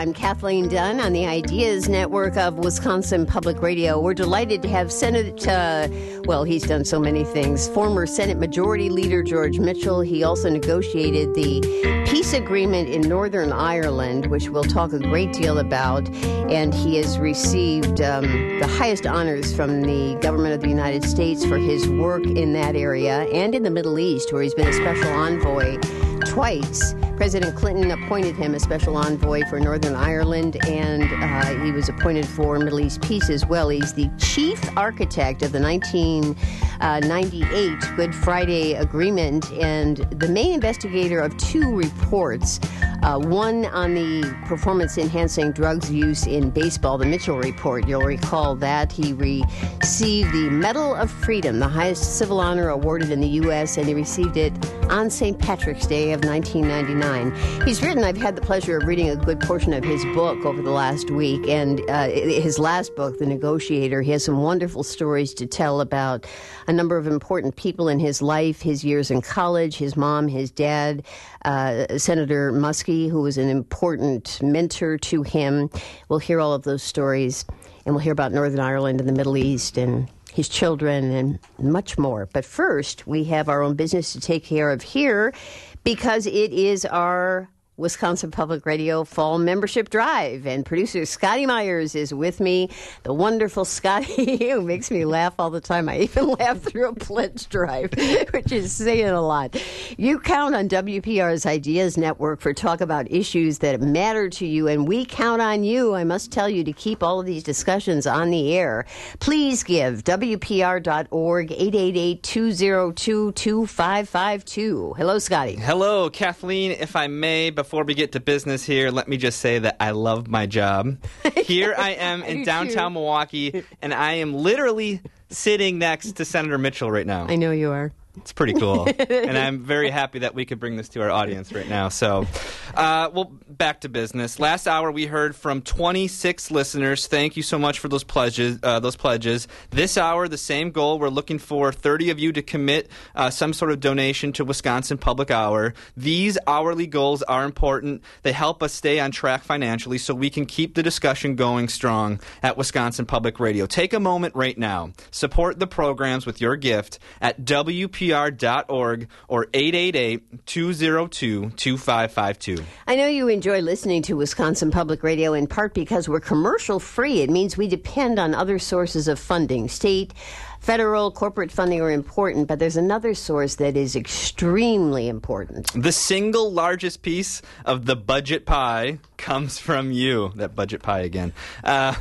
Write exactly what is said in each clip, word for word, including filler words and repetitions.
I'm Kathleen Dunn on the Ideas Network of Wisconsin Public Radio. We're delighted to have Senate, uh, well, he's done so many things. Former Senate Majority Leader George Mitchell. He also negotiated the peace agreement in Northern Ireland, which we'll talk a great deal about. And he has received um, the highest honors from the government of the United States for his work in that area and in the Middle East, where he's been a special envoy twice. President Clinton appointed him a special envoy for Northern Ireland, and uh, he was appointed for Middle East peace as well. He's the chief architect of the nineteen ninety-eight Good Friday Agreement and the main investigator of two reports, uh, one on the performance-enhancing drugs use in baseball, the Mitchell Report. You'll recall that. He received the Medal of Freedom, the highest civil honor awarded in the U S, and he received it on Saint Patrick's Day of nineteen ninety-nine. He's written, I've had the pleasure of reading a good portion of his book over the last week, and uh, his last book, The Negotiator, he has some wonderful stories to tell about a number of important people in his life, his years in college, his mom, his dad, uh, Senator Muskie, who was an important mentor to him. We'll hear all of those stories, and we'll hear about Northern Ireland and the Middle East and his children and much more. But first, we have our own business to take care of here, because it is our Wisconsin Public Radio Fall Membership Drive. And producer Scotty Myers is with me, the wonderful Scotty, who makes me laugh all the time. I even laugh through a pledge drive, which is saying a lot. You count on W P R's Ideas Network for talk about issues that matter to you, and we count on you, I must tell you, to keep all of these discussions on the air. Please give W P R dot org, eight eight eight, two oh two, two five five two. Hello, Scotty. Hello, Kathleen. If I may, before we get to business here, let me just say that I love my job. Here I am in downtown Milwaukee, and I am literally sitting next to Senator Mitchell right now. I know you are. It's pretty cool. And I'm very happy that we could bring this to our audience right now. So, uh, well, back to business. Last hour, we heard from twenty-six listeners. Thank you so much for those pledges. Uh, those pledges. This hour, the same goal. We're looking for thirty of you to commit uh, some sort of donation to Wisconsin Public Hour. These hourly goals are important. They help us stay on track financially so we can keep the discussion going strong at Wisconsin Public Radio. Take a moment right now. Support the programs with your gift at W P R dot org or eight eight eight, two oh two, two five five two. I know you enjoy listening to Wisconsin Public Radio in part because we're commercial free. It means we depend on other sources of funding. State, federal, corporate funding are important, but there's another source that is extremely important. The single largest piece of the budget pie comes from you. That budget pie again. Uh,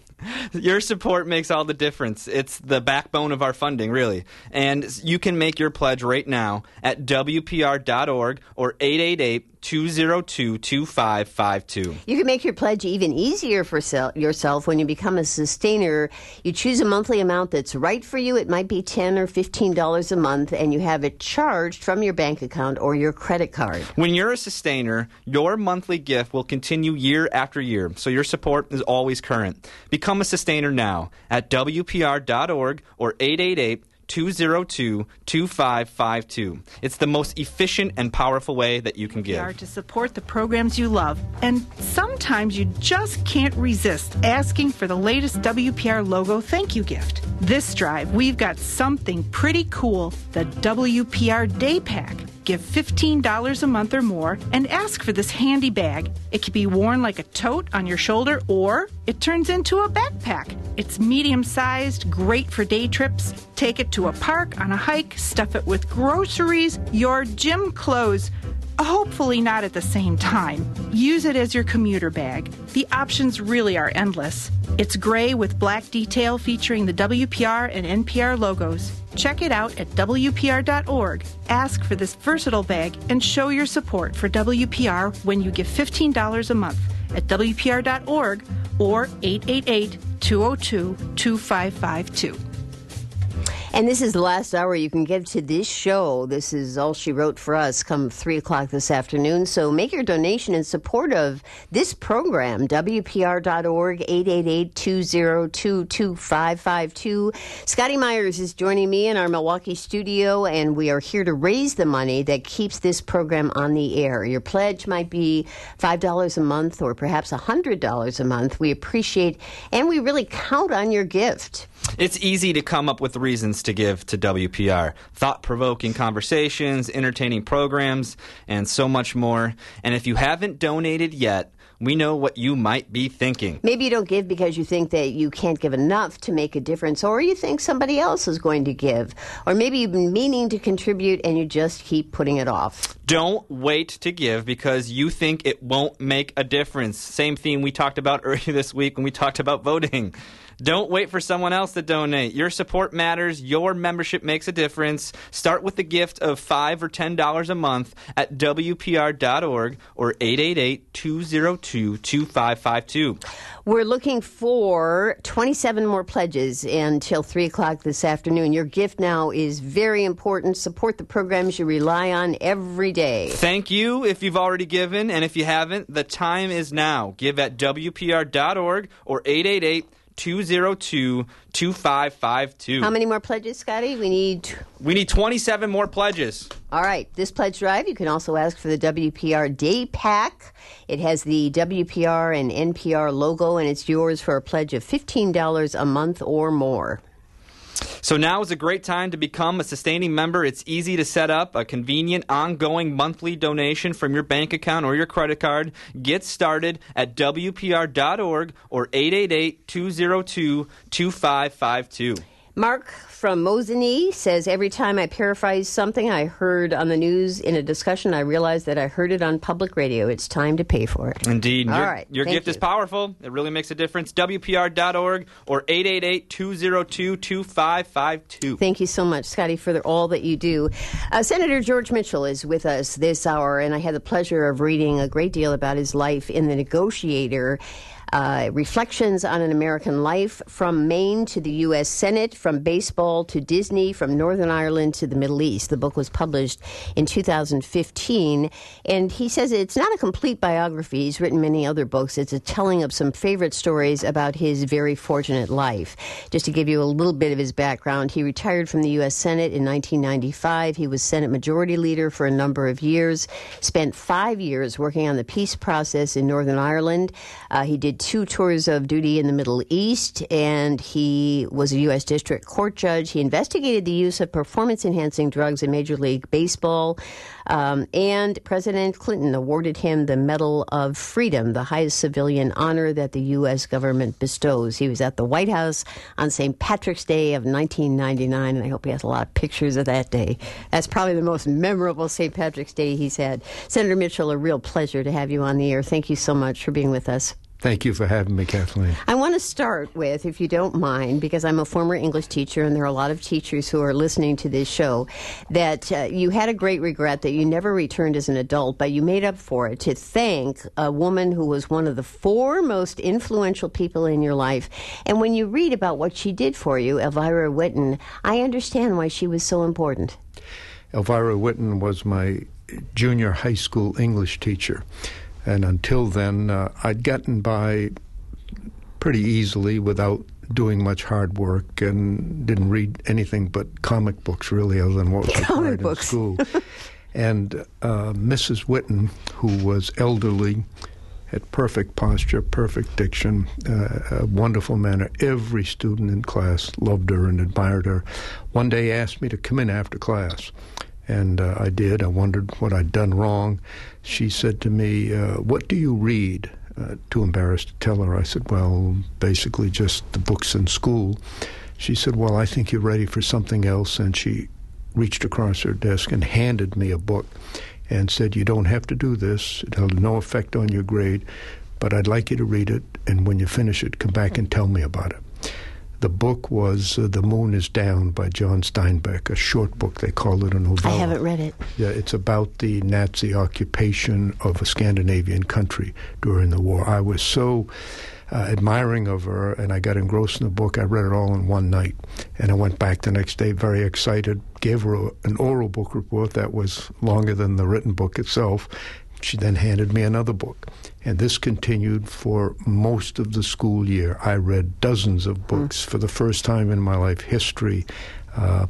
Your support makes all the difference. It's the backbone of our funding, really. And you can make your pledge right now at W P R dot org or eight eight eight, two oh two, two five five two. You can make your pledge even easier for sel- yourself when you become a sustainer. You choose a monthly amount that's right for you. It might be ten dollars or fifteen dollars a month, and you have it charged from your bank account or your credit card. When you're a sustainer, your monthly gift will continue year after year, so your support is always current. Become a sustainer now at W P R dot org or eight eight eight, two oh two, two five five two. It's the most efficient and powerful way that you can give. To support the programs you love. And sometimes you just can't resist asking for the latest W P R logo thank you gift. This drive, we've got something pretty cool, the W P R Day Pack. Give fifteen dollars a month or more and ask for this handy bag. It can be worn like a tote on your shoulder, or it turns into a backpack. It's medium-sized, great for day trips. Take it to a park, on a hike, stuff it with groceries, your gym clothes. Hopefully not at the same time. Use it as your commuter bag. The options really are endless. It's gray with black detail featuring the W P R and N P R logos. Check it out at W P R dot org. Ask for this versatile bag and show your support for W P R when you give fifteen dollars a month at W P R dot org or eight eight eight, two oh two, two five five two. And this is the last hour you can give to this show. This is all she wrote for us come three o'clock this afternoon. So make your donation in support of this program, W P R dot org, eight eight eight, two oh two, two five five two. Scotty Myers is joining me in our Milwaukee studio, and we are here to raise the money that keeps this program on the air. Your pledge might be five dollars a month or perhaps one hundred dollars a month. We appreciate and we really count on your gift. It's easy to come up with reasons to give to W P R. Thought-provoking conversations, entertaining programs, and so much more. And if you haven't donated yet, we know what you might be thinking. Maybe you don't give because you think that you can't give enough to make a difference, or you think somebody else is going to give. Or maybe you've been meaning to contribute and you just keep putting it off. Don't wait to give because you think it won't make a difference. Same theme we talked about earlier this week when we talked about voting. Don't wait for someone else to donate. Your support matters. Your membership makes a difference. Start with the gift of five dollars or ten dollars a month at W P R dot org or eight eight eight, two oh two, two five five two. We're looking for twenty-seven more pledges until three o'clock this afternoon. Your gift now is very important. Support the programs you rely on every day. Thank you if you've already given, and if you haven't, the time is now. Give at W P R dot org or eight eight eight, two oh two, two five five two. How many more pledges, Scotty? We need... We need twenty-seven more pledges. All right. This pledge drive, you can also ask for the W P R Day Pack. It has the W P R and N P R logo, and it's yours for a pledge of fifteen dollars a month or more. So now is a great time to become a sustaining member. It's easy to set up a convenient, ongoing monthly donation from your bank account or your credit card. Get started at W P R dot org or eight eight eight, two oh two, two five five two. Mark from Mosinee says, every time I paraphrase something I heard on the news in a discussion, I realize that I heard it on public radio. It's time to pay for it. Indeed. All your, right. Your gift you. is powerful. It really makes a difference. W P R dot org or eight eight eight, two oh two, two five five two. Thank you so much, Scotty, for the, all that you do. Uh, Senator George Mitchell is with us this hour, and I had the pleasure of reading a great deal about his life in The Negotiator. Uh, reflections on an American life, from Maine to the U S Senate, from baseball to Disney, from Northern Ireland to the Middle East. The book was published in two thousand fifteen, and he says it's not a complete biography. He's written many other books. It's a telling of some favorite stories about his very fortunate life. Just to give you a little bit of his background, he retired from the U S Senate in nineteen ninety-five. He was Senate Majority Leader for a number of years, spent five years working on the peace process in Northern Ireland. Uh, he did two tours of duty in the Middle East, and he was a U S District Court judge. He investigated the use of performance-enhancing drugs in Major League Baseball, um, and President Clinton awarded him the Medal of Freedom, the highest civilian honor that the U S government bestows. He was at the White House on Saint Patrick's Day of nineteen ninety-nine, and I hope he has a lot of pictures of that day. That's probably the most memorable Saint Patrick's Day he's had. Senator Mitchell, a real pleasure to have you on the air. Thank you so much for being with us. Thank you for having me, Kathleen. I want to start with, if you don't mind, because I'm a former English teacher and there are a lot of teachers who are listening to this show, that uh, you had a great regret that you never returned as an adult, but you made up for it to thank a woman who was one of the four most influential people in your life. And when you read about what she did for you, Elvira Whitten, I understand why she was so important. Elvira Whitten was my junior high school English teacher. And until then, uh, I'd gotten by pretty easily without doing much hard work and didn't read anything but comic books, really, other than what was required in school. And uh, Missus Whitten, who was elderly, had perfect posture, perfect diction, uh, a wonderful manner. Every student in class loved her and admired her. One day asked me to come in after class. And uh, I did. I wondered what I'd done wrong. She said to me, uh, what do you read? Uh, too embarrassed to tell her. I said, well, basically just the books in school. She said, well, I think you're ready for something else. And she reached across her desk and handed me a book and said, you don't have to do this. It'll have no effect on your grade, but I'd like you to read it. And when you finish it, come back and tell me about it. The book was uh, The Moon is Down by John Steinbeck, a short book. They call it a novella. I haven't read it. Yeah, it's about the Nazi occupation of a Scandinavian country during the war. I was so uh, admiring of her, and I got engrossed in the book. I read it all in one night, and I went back the next day very excited, gave her a, an oral book report that was longer than the written book itself. She then handed me another book, and this continued for most of the school year. I read dozens of books mm. for the first time in my life, history, uh,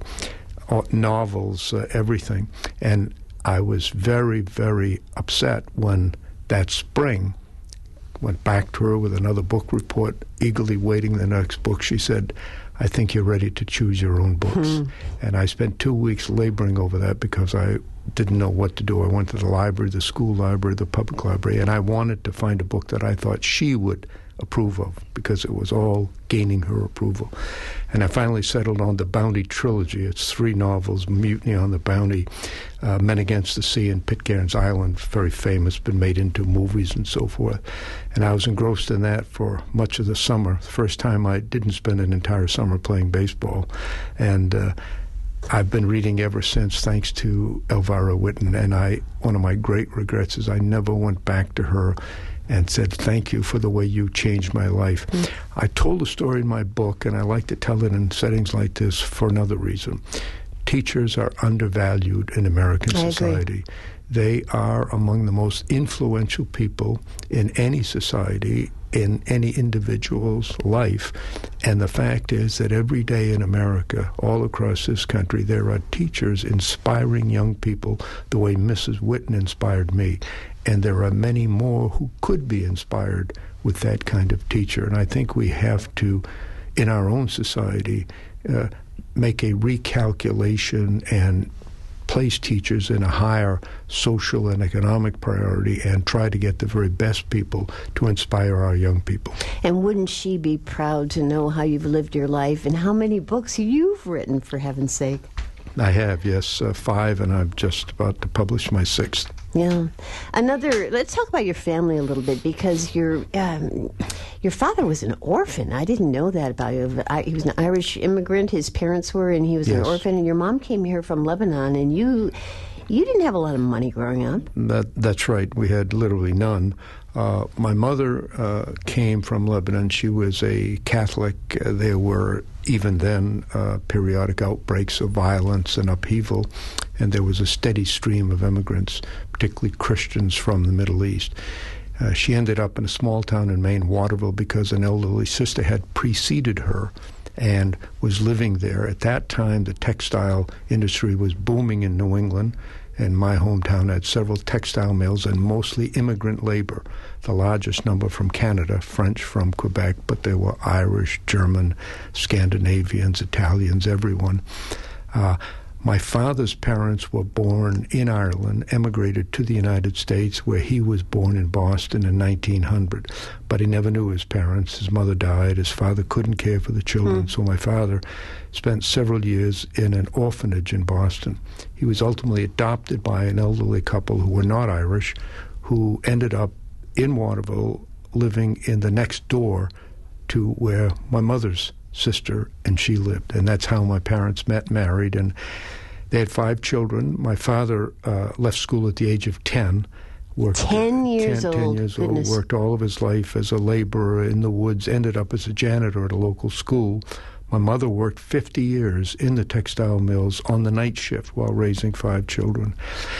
novels, uh, everything. And I was very, very upset when that spring went back to her with another book report, eagerly waiting the next book. She said, I think you're ready to choose your own books. Mm. And I spent two weeks laboring over that because I didn't know what to do. I went to the library, the school library, the public library, and I wanted to find a book that I thought she would approve of because it was all gaining her approval. And I finally settled on the Bounty trilogy. It's three novels, Mutiny on the Bounty, uh, Men Against the Sea, and Pitcairn's Island, very famous, been made into movies and so forth. And I was engrossed in that for much of the summer. The first time I didn't spend an entire summer playing baseball. And uh, I've been reading ever since, thanks to Elvira Whitten. And I, one of my great regrets is I never went back to her and said, thank you for the way you changed my life. Mm. I told a story in my book, and I like to tell it in settings like this for another reason. Teachers are undervalued in American I society. Agree. They are among the most influential people in any society, in any individual's life. And the fact is that every day in America, all across this country, there are teachers inspiring young people the way Missus Whitten inspired me. And there are many more who could be inspired with that kind of teacher. And I think we have to, in our own society, uh, make a recalculation and place teachers in a higher social and economic priority and try to get the very best people to inspire our young people. And wouldn't she be proud to know how you've lived your life and how many books you've written, for heaven's sake? I have, yes, uh, five, and I'm just about to publish my sixth. Yeah. Another, let's talk about your family a little bit, because your um, your father was an orphan. I didn't know that about you. I, he was an Irish immigrant, his parents were, and he was yes. an orphan. And your mom came here from Lebanon, and you you didn't have a lot of money growing up. That, that's right. We had literally none. Uh, my mother uh, came from Lebanon. She was a Catholic. Uh, there were, even then, uh, periodic outbreaks of violence and upheaval, and there was a steady stream of immigrants, particularly Christians from the Middle East. Uh, she ended up in a small town in Maine, Waterville, because an elderly sister had preceded her and was living there. At that time, the textile industry was booming in New England, and my hometown had several textile mills and mostly immigrant labor, the largest number from Canada, French from Quebec, but there were Irish, German, Scandinavians, Italians, everyone. Uh, my father's parents were born in Ireland, emigrated to the United States, where he was born in Boston in nineteen hundred. But he never knew his parents. His mother died. His father couldn't care for the children, mm. so my father spent several years in an orphanage in Boston. He was ultimately adopted by an elderly couple who were not Irish, who ended up in Waterville living in the next door to where my mother's sister and she lived. And that's how my parents met, married, and they had five children. My father uh, left school at the age of ten. Worked ten years ten, old. ten years Goodness. old. Worked all of his life as a laborer in the woods, ended up as a janitor at a local school. My mother worked fifty years in the textile mills on the night shift while raising five children.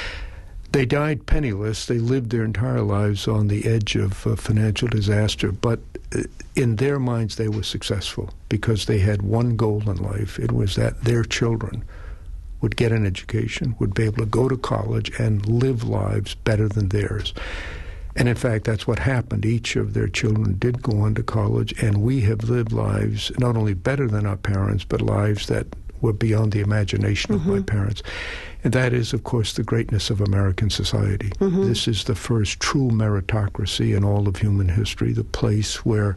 They died penniless. They lived their entire lives on the edge of uh, financial disaster, but uh, in their minds they were successful because they had one goal in life. It was that their children would get an education, would be able to go to college and live lives better than theirs. And in fact, that's what happened. Each of their children did go on to college, and we have lived lives not only better than our parents, but lives that were beyond the imagination mm-hmm. of my parents. And that is, of course, the greatness of American society. Mm-hmm. This is the first true meritocracy in all of human history, the place where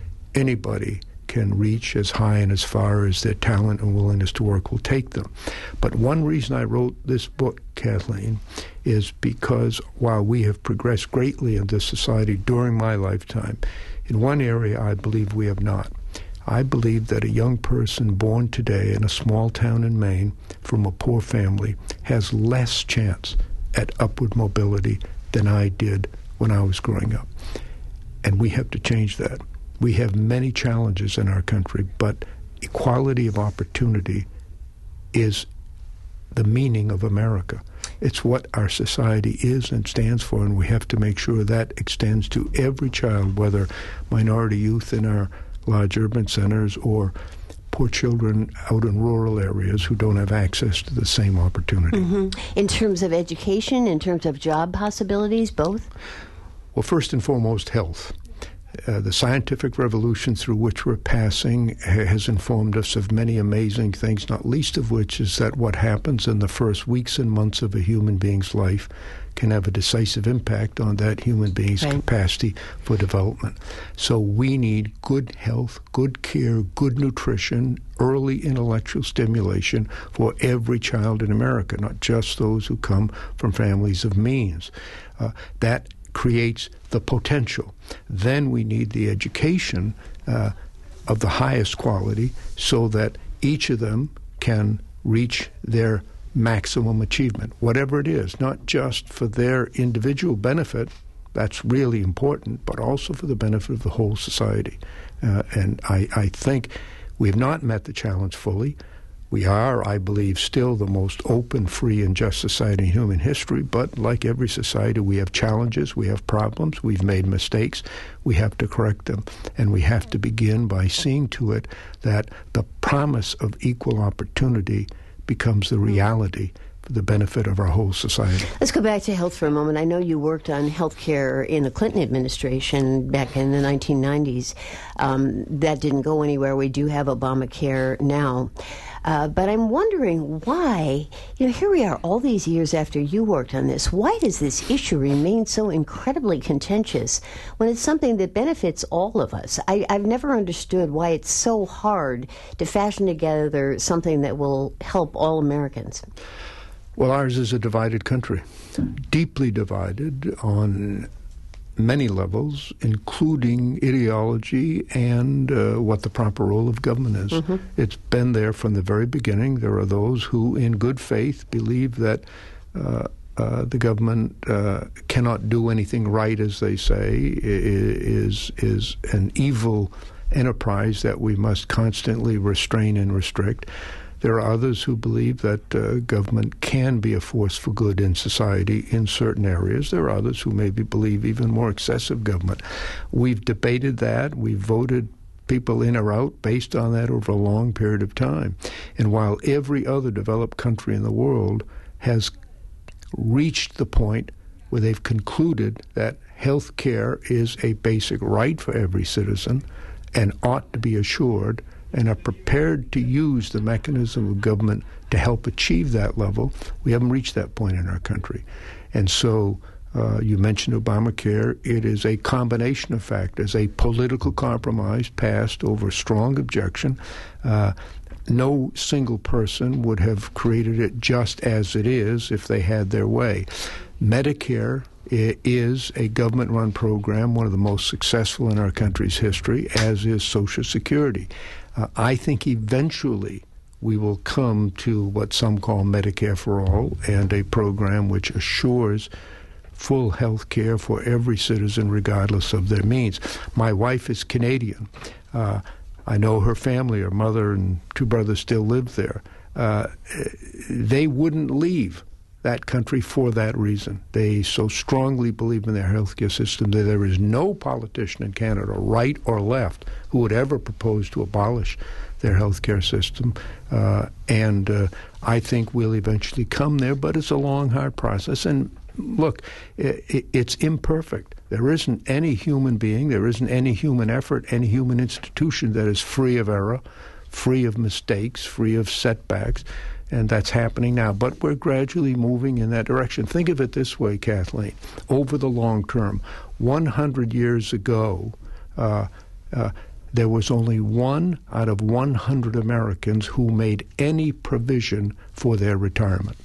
anybody can reach as high and as far as their talent and willingness to work will take them. But one reason I wrote this book, Kathleen, is because while we have progressed greatly in this society during my lifetime, in one area I believe we have not. I believe that a young person born today in a small town in Maine from a poor family has less chance at upward mobility than I did when I was growing up. And we have to change that. We have many challenges in our country, but equality of opportunity is the meaning of America. It's what our society is and stands for, and we have to make sure that extends to every child, whether minority youth in our large urban centers or poor children out in rural areas who don't have access to the same opportunity. Mm-hmm. In terms of education, in terms of job possibilities, both? Well, first and foremost, health. Uh, the scientific revolution through which we're passing ha- has informed us of many amazing things, not least of which is that what happens in the first weeks and months of a human being's life can have a decisive impact on that human being's right. capacity for development. So we need good health, good care, good nutrition, early intellectual stimulation for every child in America, not just those who come from families of means. Uh, that creates the potential. Then we need the education uh, of the highest quality so that each of them can reach their maximum achievement, whatever it is, not just for their individual benefit, that's really important, but also for the benefit of the whole society. Uh, and I, I think we have not met the challenge fully. We are, I believe, still the most open, free, and just society in human history, but like every society, we have challenges, we have problems, we've made mistakes, we have to correct them, and we have to begin by seeing to it that the promise of equal opportunity becomes the reality for the benefit of our whole society. Let's go back to health for a moment. I know you worked on health care in the Clinton administration back in the nineteen nineties. Um, that didn't go anywhere. We do have Obamacare now. Uh, but I'm wondering why, you know, here we are all these years after you worked on this. Why does this issue remain so incredibly contentious when it's something that benefits all of us? I, I've never understood why it's so hard to fashion together something that will help all Americans. Well, ours is a divided country, deeply divided on many levels, including ideology and uh, what the proper role of government is. Mm-hmm. It's been there from the very beginning. There are those who, in good faith, believe that uh, uh, the government uh, cannot do anything right, as they say, is is an evil enterprise that we must constantly restrain and restrict. There are others who believe that uh, government can be a force for good in society in certain areas. There are others who maybe believe even more excessive government. We've debated that. We've voted people in or out based on that over a long period of time. And while every other developed country in the world has reached the point where they've concluded that health care is a basic right for every citizen and ought to be assured, and are prepared to use the mechanism of government to help achieve that level, we haven't reached that point in our country. And so uh, you mentioned Obamacare. It is a combination of factors, a political compromise passed over strong objection. Uh, no single person would have created it just as it is if they had their way. Medicare is a government-run program, one of the most successful in our country's history, as is Social Security. Uh, I think eventually we will come to what some call Medicare for All, and a program which assures full health care for every citizen regardless of their means. My wife is Canadian. Uh, I know her family, her mother and two brothers still live there. Uh, they wouldn't leave that country for that reason. They so strongly believe in their healthcare system that there is no politician in Canada, right or left, who would ever propose to abolish their healthcare system. Uh, and uh, I think we'll eventually come there, but it's a long, hard process. And look, it, it's imperfect. There isn't any human being, there isn't any human effort, any human institution that is free of error, free of mistakes, free of setbacks. And that's happening now. But we're gradually moving in that direction. Think of it this way, Kathleen. Over the long term, one hundred years ago, uh, uh, there was only one out of one hundred Americans who made any provision for their retirement.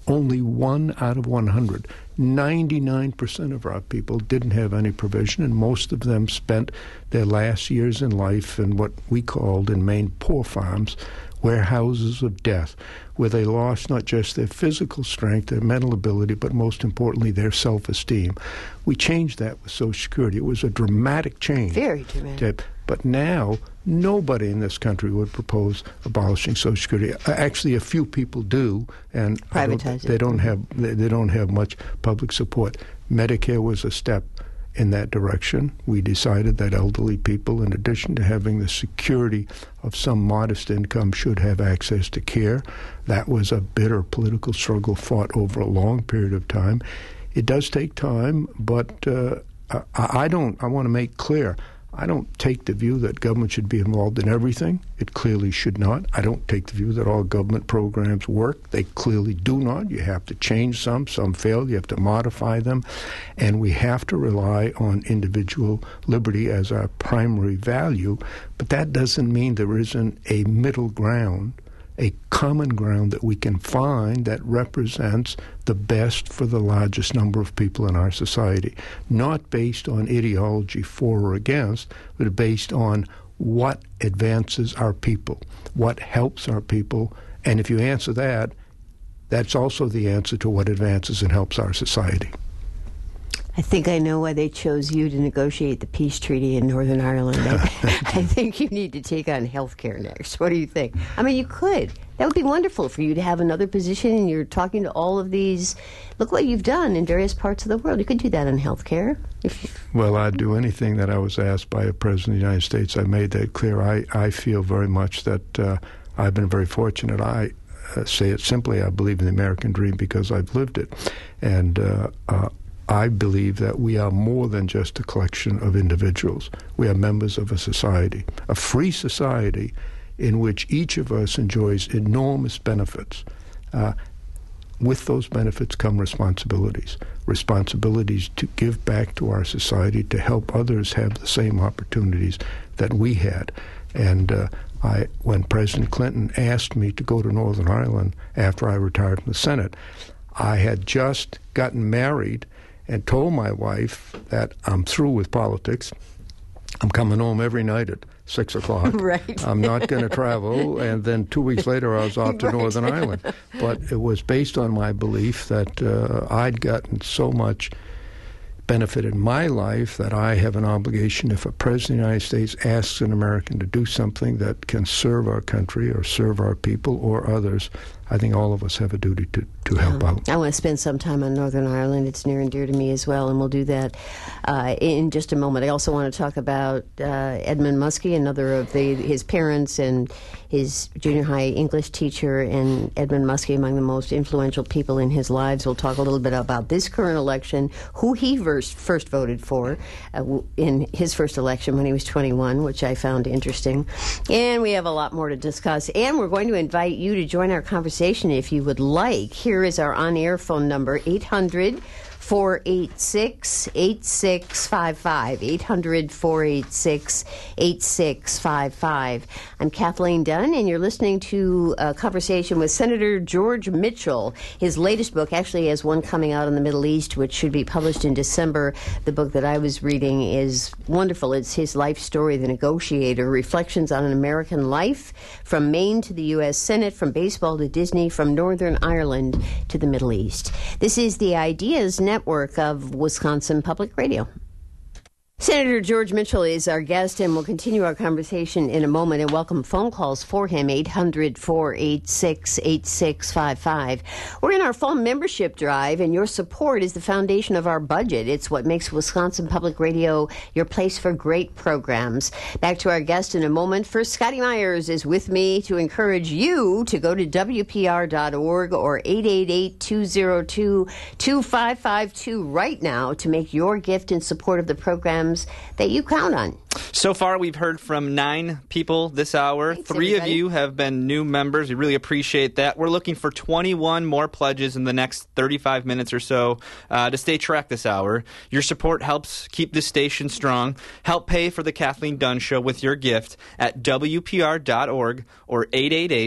only one out of one hundred. ninety-nine percent of our people didn't have any provision, and most of them spent their last years in life in what we called in Maine poor farms, warehouses of death, where they lost not just their physical strength, their mental ability, but most importantly, their self-esteem. We changed that with Social Security. It was a dramatic change. Very dramatic. But now, nobody in this country would propose abolishing Social Security. Actually, a few people do, and privatize it. They don't have they, they don't have much public support. Medicare was a step in that direction. We decided that elderly people, in addition to having the security of some modest income, should have access to care. That was a bitter political struggle fought over a long period of time. It does take time, but uh, I, I don't. I want to make clear, I don't take the view that government should be involved in everything. It clearly should not. I don't take the view that all government programs work. They clearly do not. You have to change some. Some fail. You have to modify them. And we have to rely on individual liberty as our primary value. But that doesn't mean there isn't a middle ground, a common ground that we can find that represents the best for the largest number of people in our society, not based on ideology for or against, but based on what advances our people, what helps our people. And if you answer that, that's also the answer to what advances and helps our society. I think I know why they chose you to negotiate the peace treaty in Northern Ireland. I, I think you need to take on health care next. What do you think? I mean, you could. That would be wonderful for you to have another position, and you're talking to all of these. Look what you've done in various parts of the world. You could do that on health care. Well, I'd do anything that I was asked by a president of the United States. I made that clear. I, I feel very much that uh, I've been very fortunate. I uh, say it simply, I believe in the American dream because I've lived it. And uh, uh, I believe that we are more than just a collection of individuals. We are members of a society, a free society in which each of us enjoys enormous benefits. Uh, with those benefits come responsibilities, responsibilities to give back to our society, to help others have the same opportunities that we had. And uh, I, when President Clinton asked me to go to Northern Ireland after I retired from the Senate, I had just gotten married and told my wife that I'm through with politics. I'm coming home every night at six o'clock. Right. I'm not going to travel. And then two weeks later, I was off to right. Northern Ireland. But it was based on my belief that uh, I'd gotten so much benefit in my life that I have an obligation, if a president of the United States asks an American to do something that can serve our country or serve our people or others, I think all of us have a duty to, to help yeah. out. I want to spend some time on Northern Ireland. It's near and dear to me as well, and we'll do that uh, in just a moment. I also want to talk about uh, Edmund Muskie, another of the, his parents and his junior high English teacher, and Edmund Muskie, among the most influential people in his lives. We'll talk a little bit about this current election, who he first, first voted for uh, in his first election when he was twenty-one, which I found interesting. And we have a lot more to discuss, and we're going to invite you to join our conversation if you would like. Here is our on-air phone number, eight hundred, four eight six, eight six five five, eight hundred, four eight six, eight six five five. I'm Kathleen Dunn, and you're listening to a conversation with Senator George Mitchell. His latest book actually has one coming out in the Middle East, which should be published in December. The book that I was reading is wonderful. It's his life story, The Negotiator, Reflections on an American Life, from Maine to the U S Senate, from baseball to Disney, from Northern Ireland to the Middle East. This is the Ideas Network of Wisconsin Public Radio. Senator George Mitchell is our guest, and we'll continue our conversation in a moment and welcome phone calls for him, eight hundred, four eight six, eight six five five. We're in our fall membership drive, and your support is the foundation of our budget. It's what makes Wisconsin Public Radio your place for great programs. Back to our guest in a moment. First, Scotty Myers is with me to encourage you to go to W P R dot org or eight eight eight, two oh two, two five five two right now to make your gift in support of the program that you count on. So far, we've heard from nine people this hour. Thanks, Three everybody. of you have been new members. We really appreciate that. We're looking for twenty-one more pledges in the next thirty-five minutes or so uh, to stay track this hour. Your support helps keep this station strong. Help pay for the Kathleen Dunn Show with your gift at W P R dot org or eight eight eight,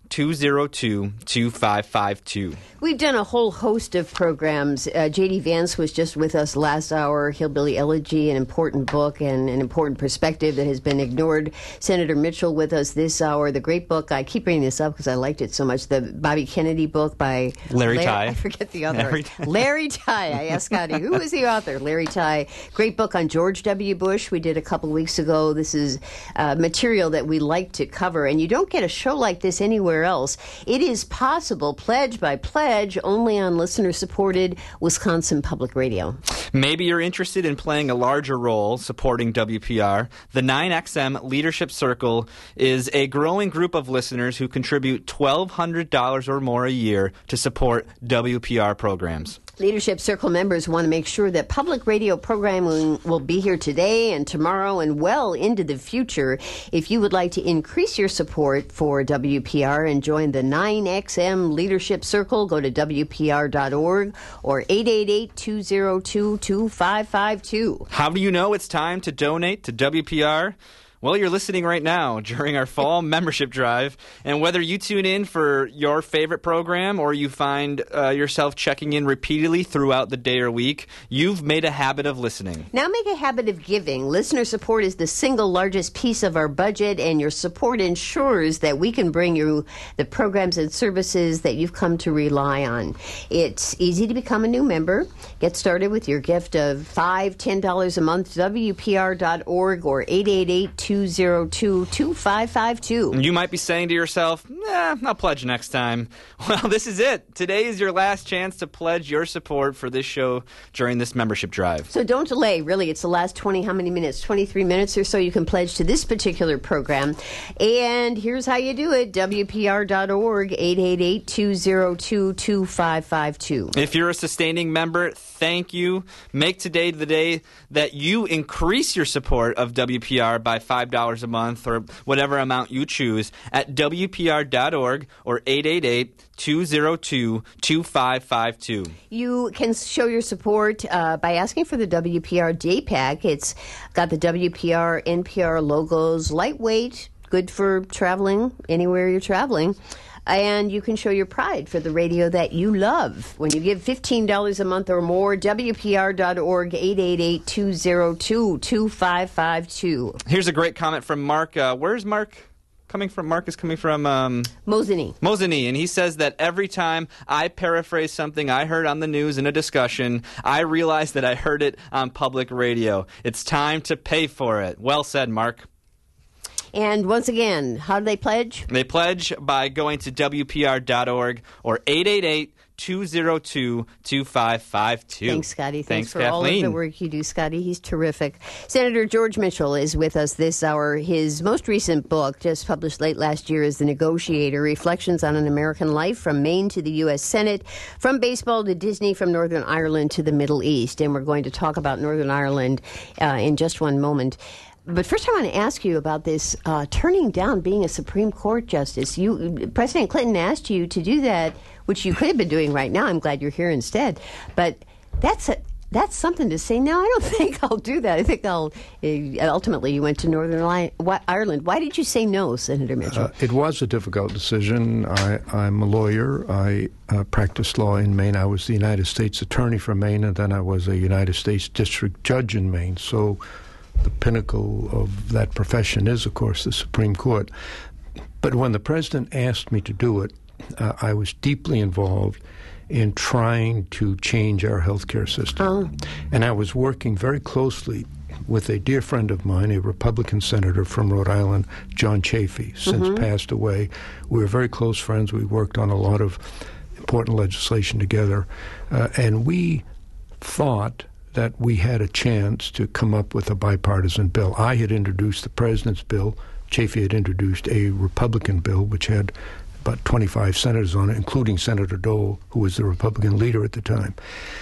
two zero two, two five five two. We've done a whole host of programs. Uh, J D. Vance was just with us last hour, Hillbilly Elegy, an important book and an important perspective that has been ignored. Senator Mitchell with us this hour. The great book, I keep bringing this up because I liked it so much, the Bobby Kennedy book by Larry Tye. I forget the author. Larry, Larry Tye. I asked Scotty, who was the author? Larry Tye. Great book on George W. Bush we did a couple weeks ago. This is uh, material that we like to cover, and you don't get a show like this anywhere else. It is possible, pledge by pledge, only on listener-supported Wisconsin Public Radio. Maybe you're interested in playing a larger role supporting W P R. The nine X M Leadership Circle is a growing group of listeners who contribute twelve hundred dollars or more a year to support W P R programs. Leadership Circle members want to make sure that public radio programming will be here today and tomorrow and well into the future. If you would like to increase your support for W P R and join the nine X M Leadership Circle, go to W P R dot org or eight eight eight, two zero two, two five five two. How do you know it's time to donate to W P R? Well, you're listening right now during our fall membership drive, and whether you tune in for your favorite program or you find uh, yourself checking in repeatedly throughout the day or week, you've made a habit of listening. Now make a habit of giving. Listener support is the single largest piece of our budget, and your support ensures that we can bring you the programs and services that you've come to rely on. It's easy to become a new member. Get started with your gift of five dollars, ten dollars a month, W P R dot org or eight eight eight, two zero two, two five five two. You might be saying to yourself, eh, I'll pledge next time. Well, this is it. Today is your last chance to pledge your support for this show during this membership drive. So don't delay. Really, it's the last twenty, how many minutes? twenty-three minutes or so you can pledge to this particular program. And here's how you do it. W P R dot org, eight eight eight, two zero two, two five five two. If you're a sustaining member, thank you. Make today the day that you increase your support of W P R by five dollars a month or whatever amount you choose at W P R dot org or eight eight eight, two zero two, two five five two. You can show your support uh, by asking for the W P R Day Pack. It's got the W P R, N P R logos, lightweight, good for traveling anywhere you're traveling. And you can show your pride for the radio that you love. When you give fifteen dollars a month or more, W P R dot org, eight eight eight, two zero two, two five five two. Here's a great comment from Mark. Uh, where's Mark coming from? Mark is coming from... Um, Mosinee. Mosinee, and he says that every time I paraphrase something I heard on the news in a discussion, I realize that I heard it on public radio. It's time to pay for it. Well said, Mark. And once again, how do they pledge? They pledge by going to W P R dot org or eight eight eight, two zero two, two five five two. Thanks, Scotty. Thanks, Thanks for Kathleen. all of the work you do, Scotty. He's terrific. Senator George Mitchell is with us this hour. His most recent book, just published late last year, is The Negotiator, Reflections on an American Life from Maine to the U S Senate, from baseball to Disney, from Northern Ireland to the Middle East. And we're going to talk about Northern Ireland uh, in just one moment. But first I want to ask you about this uh, turning down being a Supreme Court justice. You, President Clinton asked you to do that, which you could have been doing right now. I'm glad you're here instead. But that's a, that's something to say, no, I don't think I'll do that. I think I'll... Uh, ultimately, you went to Northern Ireland. Why did you say no, Senator Mitchell? Uh, it was a difficult decision. I, I'm a lawyer. I uh, practiced law in Maine. I was the United States Attorney for Maine, and then I was a United States District Judge in Maine. So the pinnacle of that profession is, of course, the Supreme Court. But when the president asked me to do it, uh, I was deeply involved in trying to change our healthcare system. Oh. And I was working very closely with a dear friend of mine, a Republican senator from Rhode Island, John Chafee, since mm-hmm. passed away. We were very close friends. We worked on a lot of important legislation together. Uh, and we thought that we had a chance to come up with a bipartisan bill. I had introduced the president's bill. Chafee had introduced a Republican bill, which had about twenty-five senators on it, including Senator Dole, who was the Republican leader at the time.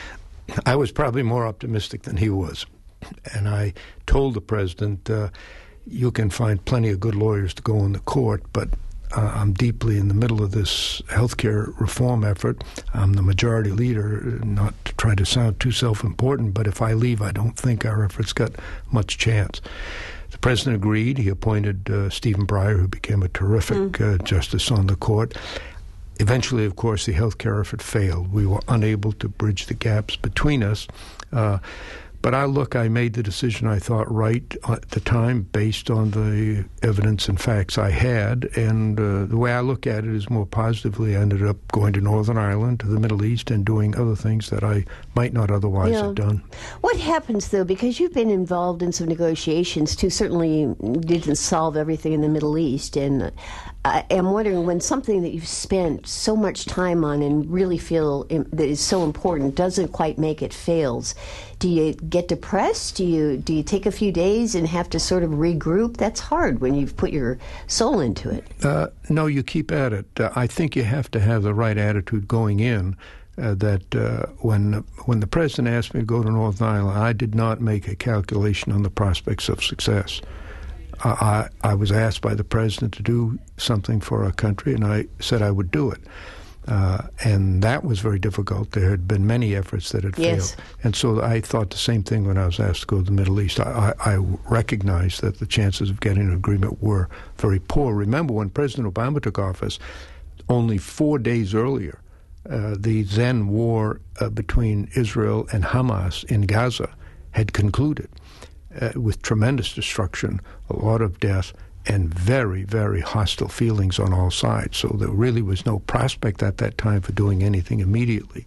I was probably more optimistic than he was. And I told the president, uh, you can find plenty of good lawyers to go on the court, but Uh, I'm deeply in the middle of this healthcare reform effort. I'm the majority leader, not to try to sound too self-important, but if I leave, I don't think our efforts got much chance. the president agreed. He appointed uh, Stephen Breyer, who became a terrific mm. uh, justice on the court. Eventually, of course, the health care effort failed. We were unable to bridge the gaps between us. Uh, But I look, I made the decision I thought right at the time based on the evidence and facts I had. And uh, the way I look at it is more positively. I ended up going to Northern Ireland, to the Middle East, and doing other things that I might not otherwise yeah. have done. What happens, though, because you've been involved in some negotiations, too, certainly didn't solve everything in the Middle East. And I am wondering, when something that you've spent so much time on and really feel that is so important doesn't quite make it, fails, do you get depressed? Do you do you take a few days and have to sort of regroup? That's hard when you've put your soul into it. Uh, no, you keep at it. Uh, I think you have to have the right attitude going in. Uh, that uh, when when the president asked me to go to Northern Ireland, I did not make a calculation on the prospects of success. Uh, I I was asked by the president to do something for our country, and I said I would do it. Uh, and that was very difficult. There had been many efforts that had yes. failed. And so I thought the same thing when I was asked to go to the Middle East. I, I, I recognized that the chances of getting an agreement were very poor. Remember, when President Obama took office, only four days earlier, uh, the then war uh, between Israel and Hamas in Gaza had concluded uh, with tremendous destruction, a lot of death, and very, very hostile feelings on all sides. So there really was no prospect at that time for doing anything immediately.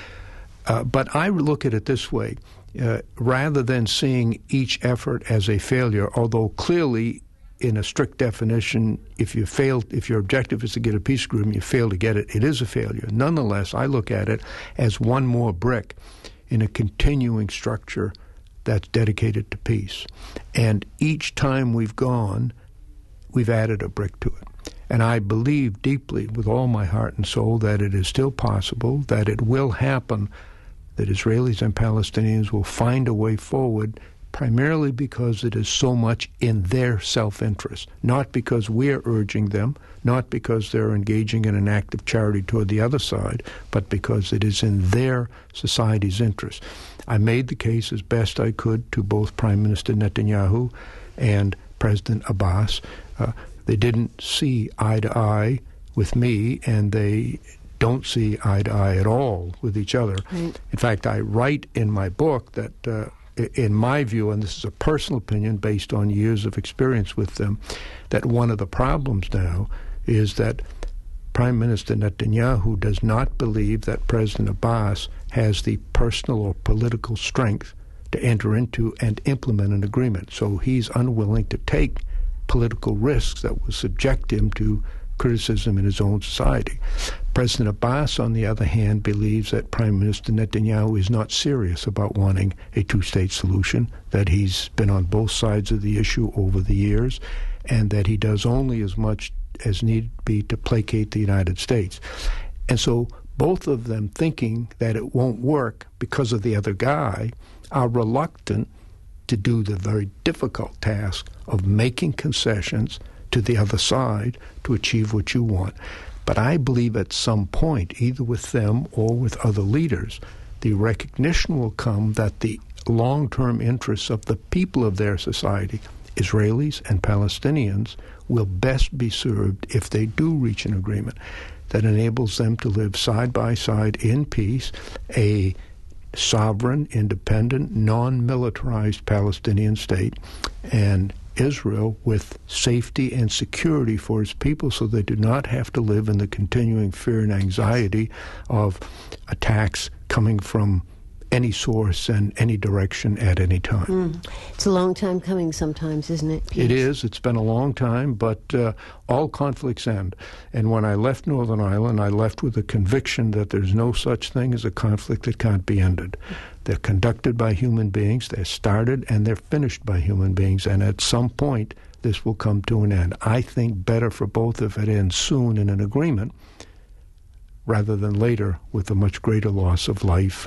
Uh, but I look at it this way. Uh, rather than seeing each effort as a failure, although clearly in a strict definition, if you fail, if your objective is to get a peace agreement, you fail to get it, it is a failure. Nonetheless, I look at it as one more brick in a continuing structure that's dedicated to peace. And each time we've gone, we've added a brick to it. And I believe deeply with all my heart and soul that it is still possible, that it will happen, that Israelis and Palestinians will find a way forward, primarily because it is so much in their self-interest, not because we're urging them, not because they're engaging in an act of charity toward the other side, but because it is in their society's interest. I made the case as best I could to both Prime Minister Netanyahu and President Abbas. Uh, they didn't see eye to eye with me, and they don't see eye to eye at all with each other. Right. In fact, I write in my book that, uh, in my view, and this is a personal opinion based on years of experience with them, that one of the problems now is that Prime Minister Netanyahu does not believe that President Abbas has the personal or political strength to enter into and implement an agreement. So he's unwilling to take political risks that will subject him to criticism in his own society. President Abbas, on the other hand, believes that Prime Minister Netanyahu is not serious about wanting a two-state solution, that he's been on both sides of the issue over the years, and that he does only as much as need be to placate the United States. And so both of them, thinking that it won't work because of the other guy, are reluctant to do the very difficult task of making concessions to the other side to achieve what you want. But I believe at some point, either with them or with other leaders, the recognition will come that the long-term interests of the people of their society, Israelis and Palestinians, will best be served if they do reach an agreement that enables them to live side by side in peace, a sovereign, independent, non-militarized Palestinian state, and Israel with safety and security for its people so they do not have to live in the continuing fear and anxiety of attacks coming from any source and any direction at any time. Mm. It's a long time coming sometimes, isn't it, Pete? It is. It's been a long time, but uh, all conflicts end. And when I left Northern Ireland, I left with the conviction that there's no such thing as a conflict that can't be ended. They're conducted by human beings, they're started, and they're finished by human beings, and at some point, this will come to an end. I think better for both if it ends soon in an agreement rather than later with a much greater loss of life and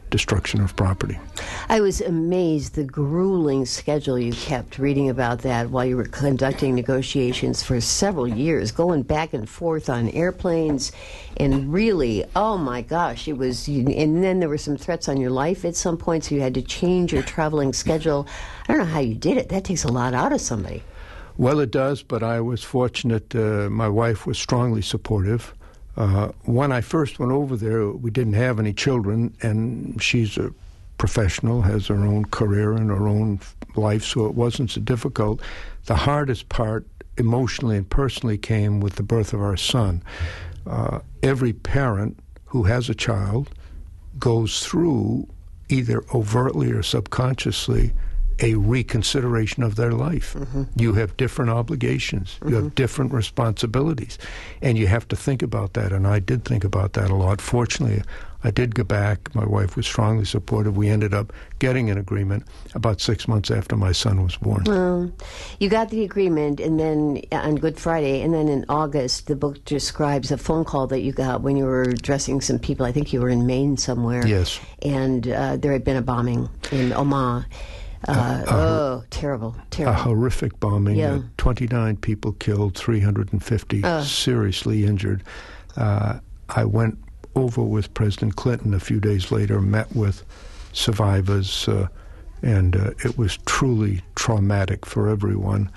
destruction of property. I was amazed the grueling schedule you kept, reading about that while you were conducting negotiations for several years, going back and forth on airplanes, and really, oh my gosh, it was, and then there were some threats on your life at some point, so you had to change your traveling schedule. I don't know how you did it. That takes a lot out of somebody. Well, it does, but I was fortunate. Uh, my wife was strongly supportive. Uh, when I first went over there, we didn't have any children, and she's a professional, has her own career and her own life, so it wasn't so difficult. The hardest part, emotionally and personally, came with the birth of our son. Uh, every parent who has a child goes through, either overtly or subconsciously, a reconsideration of their life. Mm-hmm. You have different obligations. Mm-hmm. You have different responsibilities. And you have to think about that, and I did think about that a lot. Fortunately, I did go back. My wife was strongly supportive. We ended up getting an agreement about six months after my son was born. Well, you got the agreement, and then on Good Friday, and then in August, the book describes a phone call that you got when you were addressing some people. I think you were in Maine somewhere. Yes. And uh, there had been a bombing in Omaha. Uh, uh, oh, terrible, terrible. A horrific bombing. Yeah. Uh, twenty-nine people killed, three hundred fifty uh. seriously injured. Uh, I went over with President Clinton a few days later, met with survivors, uh, and uh, it was truly traumatic for everyone.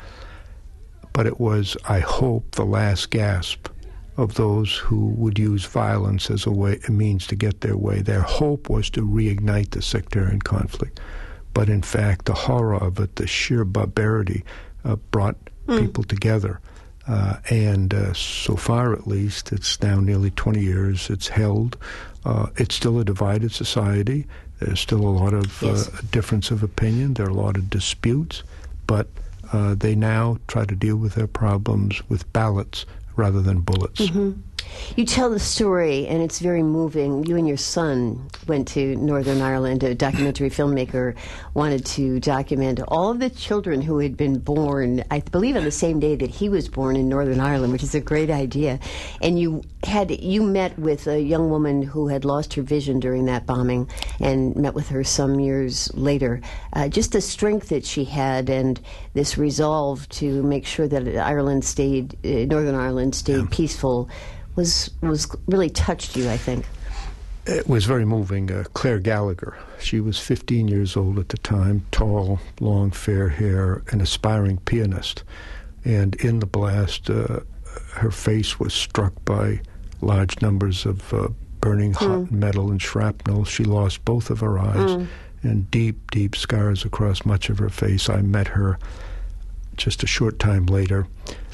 But it was, I hope, the last gasp of those who would use violence as a way, a means to get their way. Their hope was to reignite the sectarian conflict. But in fact, the horror of it, the sheer barbarity, uh, brought mm. people together. Uh, and uh, so far, at least, it's now nearly twenty years. It's held. Uh, it's still a divided society. There's still a lot of yes. uh, difference of opinion. There are a lot of disputes. But uh, they now try to deal with their problems with ballots rather than bullets. Mm-hmm. You tell the story, and it's very moving. You and your son went to Northern Ireland. A documentary filmmaker wanted to document all of the children who had been born, I believe, on the same day that he was born in Northern Ireland, which is a great idea. And you had you met with a young woman who had lost her vision during that bombing, and met with her some years later. Uh, just the strength that she had, and this resolve to make sure that Ireland stayed, uh, Northern Ireland stayed yeah. peaceful. was was really touched you, I think. It was very moving. Uh, Claire Gallagher, she was fifteen years old at the time, tall, long, fair hair, an aspiring pianist. And in the blast, uh, her face was struck by large numbers of uh, burning hot mm. metal and shrapnel. She lost both of her eyes mm. and deep, deep scars across much of her face. I met her just a short time later.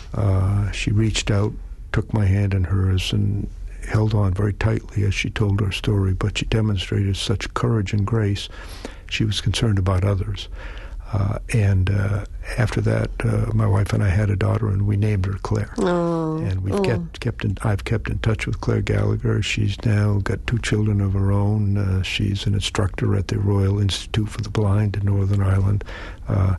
Uh, she reached out, took my hand in hers, and held on very tightly as she told her story, but she demonstrated such courage and grace. She was concerned about others. Uh, and uh, after that, uh, my wife and I had a daughter, and we named her Claire. Oh, and we've oh. kept, kept in, I've kept in touch with Claire Gallagher. She's now got two children of her own. Uh, she's an instructor at the Royal Institute for the Blind in Northern Ireland. Uh,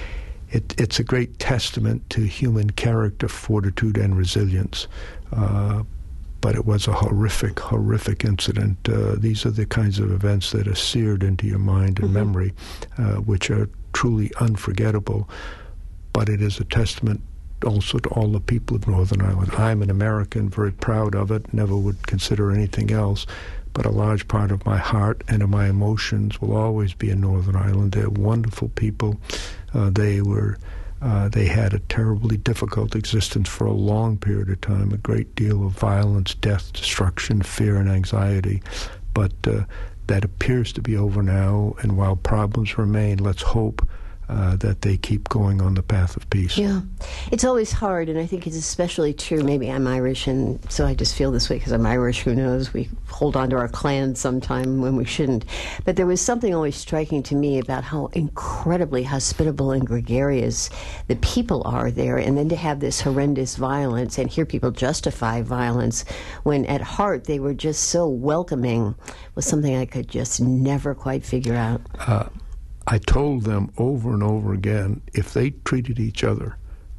It, it's a great testament to human character, fortitude, and resilience. Uh, but it was a horrific, horrific incident. Uh, these are the kinds of events that are seared into your mind and mm-hmm. memory, uh, which are truly unforgettable. But it is a testament also to all the people of Northern Ireland. I'm an American, very proud of it, never would consider anything else. But a large part of my heart and of my emotions will always be in Northern Ireland. They're wonderful people. Uh, they were, uh, they had a terribly difficult existence for a long period of time, a great deal of violence, death, destruction, fear, and anxiety. But uh, that appears to be over now, and while problems remain, let's hope Uh, that they keep going on the path of peace. Yeah. It's always hard, and I think it's especially true. Maybe I'm Irish, and so I just feel this way because I'm Irish. Who knows? We hold on to our clans sometime when we shouldn't. But there was something always striking to me about how incredibly hospitable and gregarious the people are there, and then to have this horrendous violence and hear people justify violence when at heart they were just so welcoming was something I could just never quite figure out. Uh, I told them over and over again, if they treated each other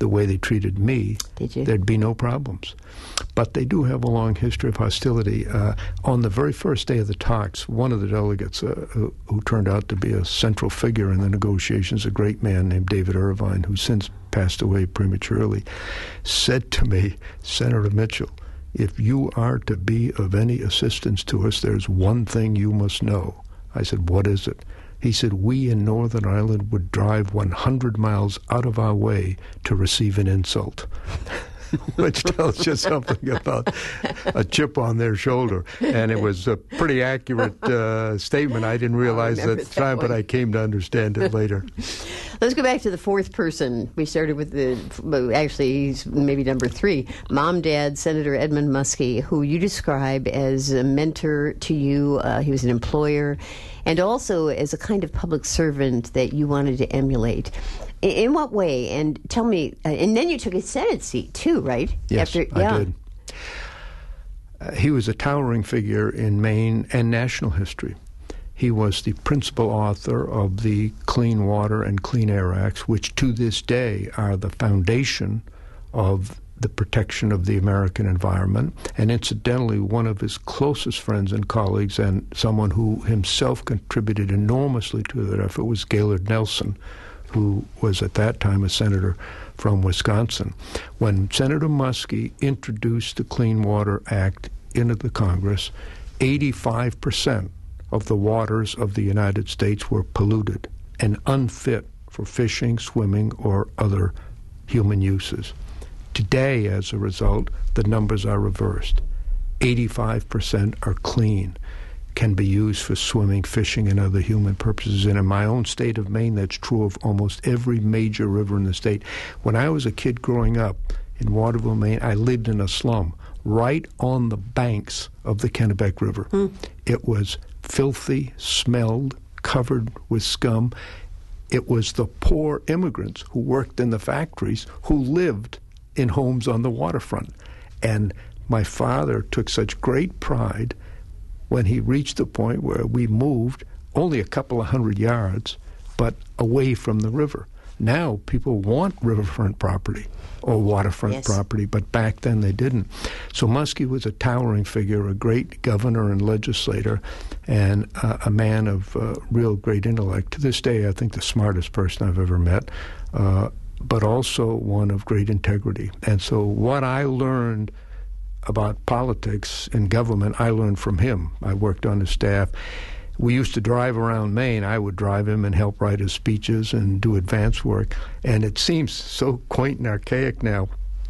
the way they treated me, Did you? there'd be no problems. But they do have a long history of hostility. Uh, on the very first day of the talks, one of the delegates, uh, who, who turned out to be a central figure in the negotiations, a great man named David Irvine, who since passed away prematurely, said to me, Senator Mitchell, if you are to be of any assistance to us, there's one thing you must know. I said, what is it? He said, we in Northern Ireland would drive one hundred miles out of our way to receive an insult. Which tells you something about a chip on their shoulder. And it was a pretty accurate uh, statement. I didn't realize I at the time, but I came to understand it later. Let's go back to the fourth person. We started with the, well, actually, he's maybe number three, Mom, Dad, Senator Edmund Muskie, who you describe as a mentor to you. Uh, he was an employer, and also as a kind of public servant that you wanted to emulate. In, in what way? And tell me, uh, and then you took a Senate seat too, right? Yes, After, yeah. I did. Uh, he was a towering figure in Maine and national history. He was the principal author of the Clean Water and Clean Air Acts, which to this day are the foundation of the protection of the American environment. And incidentally, one of his closest friends and colleagues, and someone who himself contributed enormously to that effort, was Gaylord Nelson, who was at that time a senator from Wisconsin. When Senator Muskie introduced the Clean Water Act into the Congress, eighty-five percent of the waters of the United States were polluted and unfit for fishing, swimming, or other human uses. Today, as a result, the numbers are reversed. eighty-five percent are clean, can be used for swimming, fishing, and other human purposes. And in my own state of Maine, that's true of almost every major river in the state. When I was a kid growing up in Waterville, Maine, I lived in a slum right on the banks of the Kennebec River. Mm. It was filthy, smelled, covered with scum. It was the poor immigrants who worked in the factories who lived in homes on the waterfront. And my father took such great pride when he reached the point where we moved only a couple of hundred yards, but away from the river. Now people want riverfront property or waterfront yes. property, but back then they didn't. So Muskie was a towering figure, a great governor and legislator, and uh, a man of uh, real great intellect. To this day, I think the smartest person I've ever met, uh, but also one of great integrity. And so what I learned about politics and government, I learned from him. I worked on his staff. We used to drive around Maine. I would drive him and help write his speeches and do advance work. And it seems so quaint and archaic now.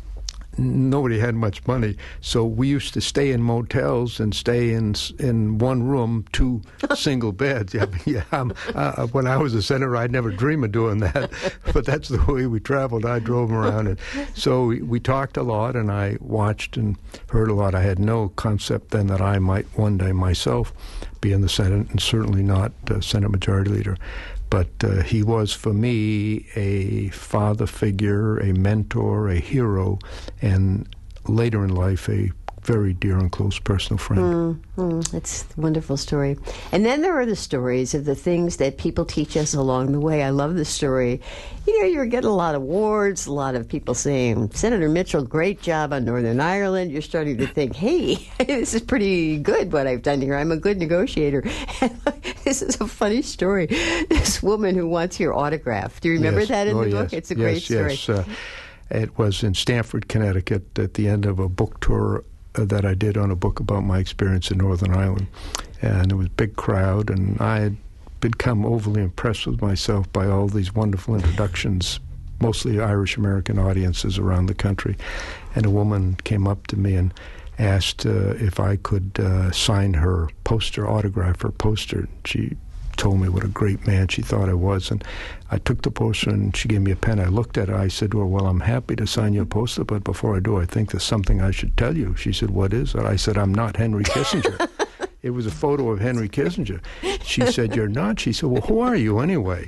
Nobody had much money, so we used to stay in motels and stay in in one room, two single beds. Yeah, yeah. Um, uh, when I was a senator, I'd never dream of doing that, but that's the way we traveled. I drove him around, and so we, we talked a lot, and I watched and heard a lot. I had no concept then that I might one day myself be in the Senate, and certainly not uh, Senate Majority Leader. But uh, he was, for me, a father figure, a mentor, a hero, and later in life, a very dear and close personal friend. Mm, mm, that's a wonderful story. And then there are the stories of the things that people teach us along the way. I love the story. You know, you're getting a lot of awards, a lot of people saying, Senator Mitchell, great job on Northern Ireland. You're starting to think, hey, this is pretty good what I've done here. I'm a good negotiator. This is a funny story. This woman who wants your autograph. Do you remember yes. that in oh, the yes. book? It's a yes, great story. Yes, uh, it was in Stamford, Connecticut, at the end of a book tour uh, that I did on a book about my experience in Northern Ireland. And it was a big crowd, and I had become overly impressed with myself by all these wonderful introductions, mostly Irish-American audiences around the country. And a woman came up to me and asked uh, if I could uh, sign her poster, autograph her poster. She told me what a great man she thought I was, and I took the poster and she gave me a pen. I looked at it. I said, well, well, I'm happy to sign your poster, but before I do, I think there's something I should tell you. She said, what is it? I said, I'm not Henry Kissinger. It was a photo of Henry Kissinger. She said, you're not? She said, well, who are you anyway?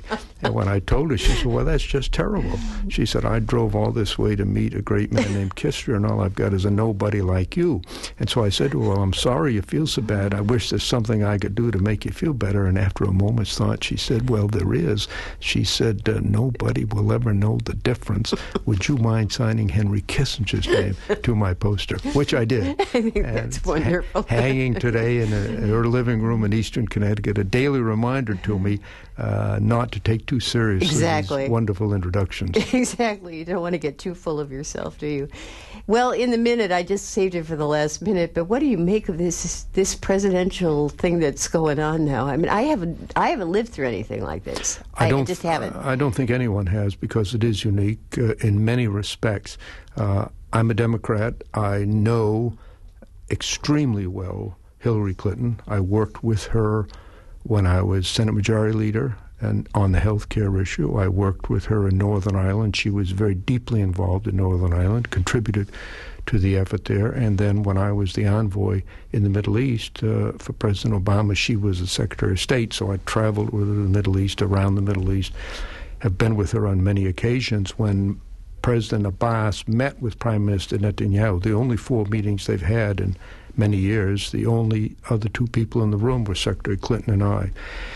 And when I told her, she said, well, that's just terrible. She said, I drove all this way to meet a great man named Kissinger, and all I've got is a nobody like you. And so I said to her, well, I'm sorry you feel so bad. I wish there's something I could do to make you feel better. And after a moment's thought, she said, well, there is. She said, uh, nobody will ever know the difference. Would you mind signing Henry Kissinger's name to my poster? Which I did. I think and that's wonderful. Ha- hanging today in, a, in her living room in Eastern Connecticut, a daily reminder to me uh, not to take too seriously Exactly. these wonderful introductions. Exactly. You don't want to get too full of yourself, do you? Well, in the minute, I just saved it for the last minute, but what do you make of this this presidential thing that's going on now? I mean, I haven't I haven't lived through anything like this. I, I don't I just haven't. I don't think anyone has, because it is unique uh, in many respects. Uh, I'm a Democrat. I know extremely well Hillary Clinton. I worked with her when I was Senate Majority Leader and on the health care issue. I worked with her in Northern Ireland. She was very deeply involved in Northern Ireland, contributed to the effort there. And then when I was the envoy in the Middle East uh, for President Obama, she was the Secretary of State, so I traveled with her to the Middle East, around the Middle East, have been with her on many occasions. When President Abbas met with Prime Minister Netanyahu, the only four meetings they've had in many years, the only other two people in the room were Secretary Clinton and I.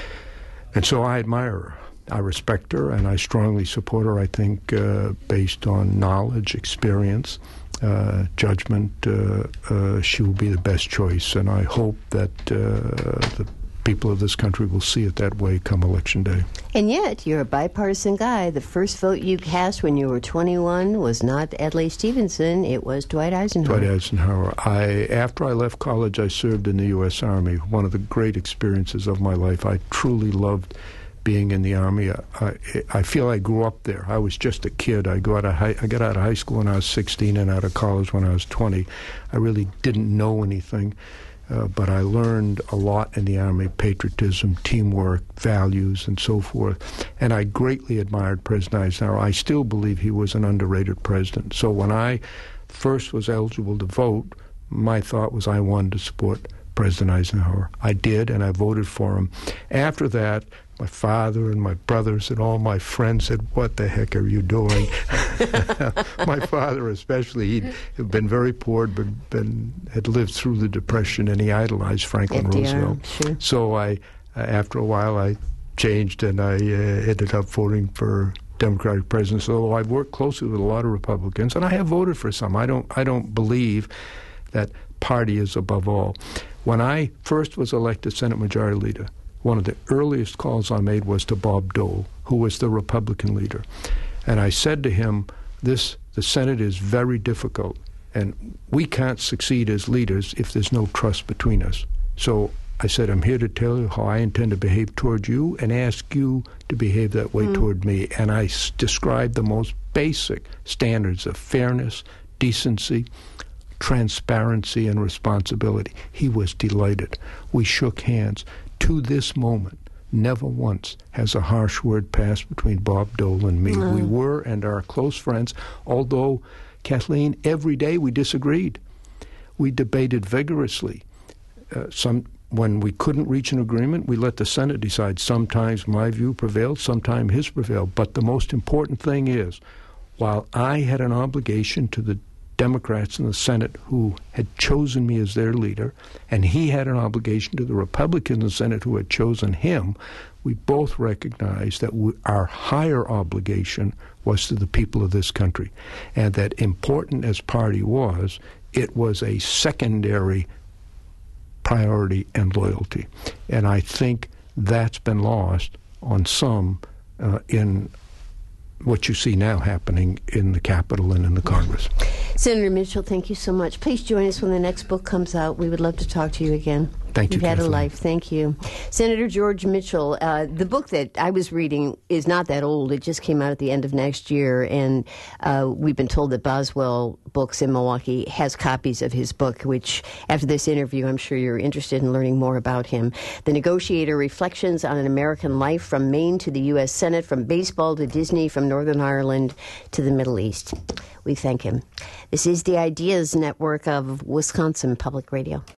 And so I admire her. I respect her, and I strongly support her, I think, uh, based on knowledge, experience, uh, judgment. Uh, uh, she will be the best choice, and I hope that uh, the people of this country will see it that way come Election Day. And yet, you're a bipartisan guy. The first vote you cast when you were twenty-one was not Adlai Stevenson. It was Dwight Eisenhower. Dwight Eisenhower. I, after I left college, I served in the U S Army, one of the great experiences of my life. I truly loved being in the Army. I, I feel I grew up there. I was just a kid. I got, out of high, I got out of high school when I was sixteen and out of college when I was twenty. I really didn't know anything. Uh, but I learned a lot in the Army: patriotism, teamwork, values, and so forth. And I greatly admired President Eisenhower. I still believe he was an underrated president. So when I first was eligible to vote, my thought was I wanted to support President Eisenhower. I did, and I voted for him. After that, my father and my brothers and all my friends said, what the heck are you doing? My father especially, he'd been very poor, been, been, had lived through the Depression, and he idolized Franklin F D R, Roosevelt. Sure. So I, uh, after a while, I changed, and I uh, ended up voting for Democratic presidents, although I've worked closely with a lot of Republicans, and I have voted for some. I don't, I don't believe that party is above all. When I first was elected Senate Majority Leader, one of the earliest calls I made was to Bob Dole, who was the Republican leader. And I said to him, this, the Senate is very difficult, and we can't succeed as leaders if there's no trust between us. So I said, I'm here to tell you how I intend to behave toward you and ask you to behave that way mm. toward me. And I s- described the most basic standards of fairness, decency, transparency, and responsibility. He was delighted. We shook hands. To this moment, never once has a harsh word passed between Bob Dole and me. Mm. We were and are close friends, although, Kathleen, every day we disagreed. We debated vigorously. Uh, some when we couldn't reach an agreement, we let the Senate decide. Sometimes my view prevailed, sometimes his prevailed. But the most important thing is, while I had an obligation to the Democrats in the Senate who had chosen me as their leader, and he had an obligation to the Republicans in the Senate who had chosen him, we both recognized that we, our higher obligation was to the people of this country. And that important as party was, it was a secondary priority and loyalty. And I think that's been lost on some uh, in what you see now happening in the Capitol and in the Congress. Senator Mitchell, thank you so much. Please join us when the next book comes out. We would love to talk to you again. Thank you, You've had Kathleen. a life. Thank you. Senator George Mitchell, uh, the book that I was reading is not that old. It just came out at the end of next year, and uh, we've been told that Boswell Books in Milwaukee has copies of his book, which, after this interview, I'm sure you're interested in learning more about him. The Negotiator: Reflections on an American Life from Maine to the U S Senate, from baseball to Disney, from Northern Ireland to the Middle East. We thank him. This is the Ideas Network of Wisconsin Public Radio.